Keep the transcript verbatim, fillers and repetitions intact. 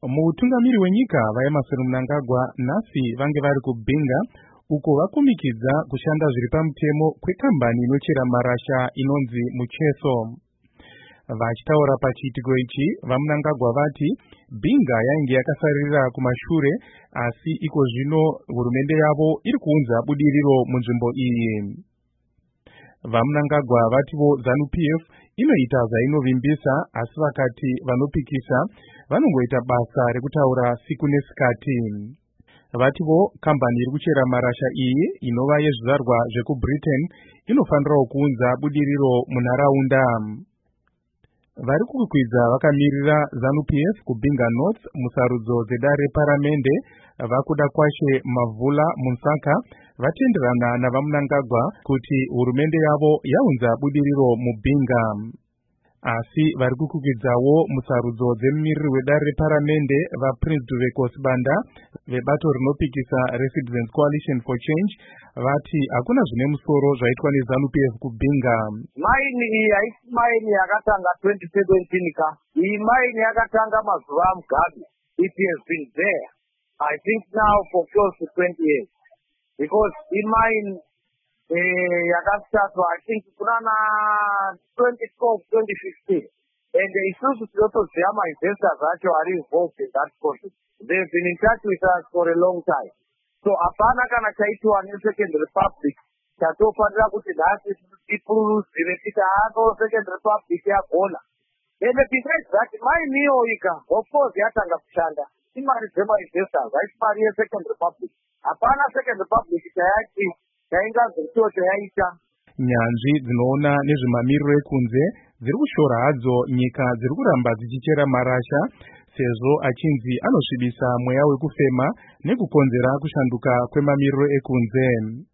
Mutungamiri wenyika vaEmmerson Mnangagwa nasi vange vari kubhinga uko vakumikidza kushanda zviri pamutemo kwekambani inochera marasha inonzi Mucheso. Vachitaura pachiitiko ichi, vaMnangagwa vati Bhinga yainge yakasarira kumashure, asi iko zvino hurumende yavo iri kuunza budiriro munzvimbo iyi. VaMnangagwa vativo ZANU P F inoita zvainovimbisa, asi vakati vanopikisa vanongoita basa rekutaura siku nesikati. Vativo kambani iri kuchera marasha iyi inova yezvizvarwa zvekuBritain inofanirawo kuunza budiriro munharaunda. Vari kukwidza vakamirira ZANU P F kuBhinga North musarudzo dzedare reparamende vakuda Kwashe Mavhula Munsaka vatenderana navaMnangagwa kuti hurumende yavo yaunza budiriro muBhinga. Asi vari kukwidzawo musarudzo dzemumiriri wedare reparamende vaPrince Duveko Sibanda vebato rinopikisa reCitizens Coalition for Change vati hakuna zvine musoro zvaitwa neZANU P F kuBhinga. Maini iyi haisi maini yakatanga twenty seventeen ka. Iyi maini yakatanga mazuva aMugabe. It has been there, I think now for close to twenty years. Because in mine eh, yakastartwa I think kunana twenty twelve twenty fifteen. And isusu tinotoziva ma-investors acho are involved in that process. They've been in touch with us for a long time. So hapana kana chaitwa neSecond Republic chatofanira kuti nhasi tipururuzire kuti hako Second Republic yagona. And besides that, maini iyoyika of course yatanga kushanda. Imari dzema-investors haisi mari yeSecond Republic. Hapana Second Republic chayati chaingazotiwo chayaita. Nyanzvi dzinoona nezvemamiriro ekunze dziri kushora hadzo nyika dziri kuramba dzichichera marasha sezvo achinzi anosvibisa mweya wekufema nekukonzera kushanduka kwemamiriro ekunze.